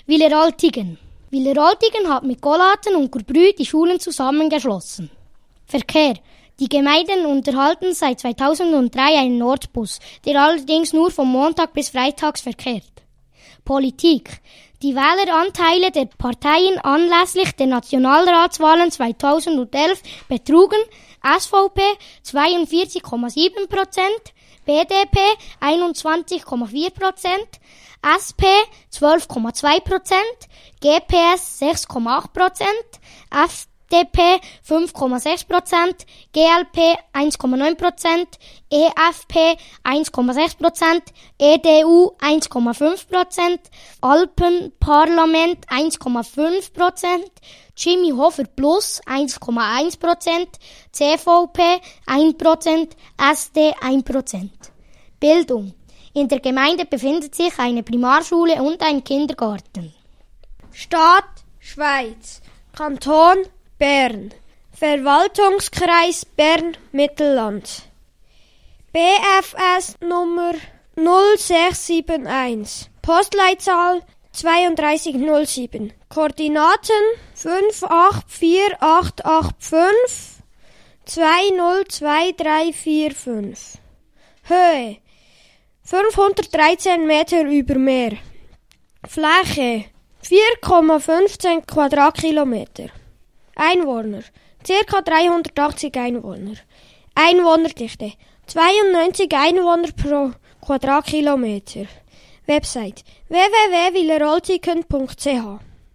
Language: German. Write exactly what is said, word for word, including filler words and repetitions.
Wileroltigen. Wileroltigen hat mit Golaten und Gurbrü die Schulen zusammengeschlossen. Verkehr. Die Gemeinden unterhalten seit zweitausenddrei einen Nordbus, der allerdings nur von Montag bis Freitags verkehrt. Politik. Die Wähleranteile der Parteien anlässlich der Nationalratswahlen zweitausendelf betrugen S V P zweiundvierzig Komma sieben Prozent, B D P einundzwanzig Komma vier Prozent, S P zwölf Komma zwei Prozent, G P S sechs Komma acht Prozent, F D P fünf Komma sechs Prozent, G L P eins Komma neun Prozent, E F P eins Komma sechs Prozent, E D U eins Komma fünf Prozent, Alpenparlament eins Komma fünf Prozent, Jimmy Hoffa Plus eins Komma eins Prozent, C V P ein Prozent, S D ein Prozent. Bildung. In der Gemeinde befindet sich eine Primarschule und ein Kindergarten. Staat Schweiz. Kanton Bern. Verwaltungskreis Bern-Mittelland. B F S Nummer null sechs sieben eins. Postleitzahl drei zwei null sieben. Koordinaten fünf acht vier acht acht fünf zwei null zwei drei vier fünf. Höhe fünfhundertdreizehn Meter über Meer. Fläche vier Komma fünfzehn Quadratkilometer. Einwohner ca. dreihundertachtzig Einwohner. Einwohnerdichte zweiundneunzig Einwohner pro Quadratkilometer. Website w w w punkt wileroltigen punkt c h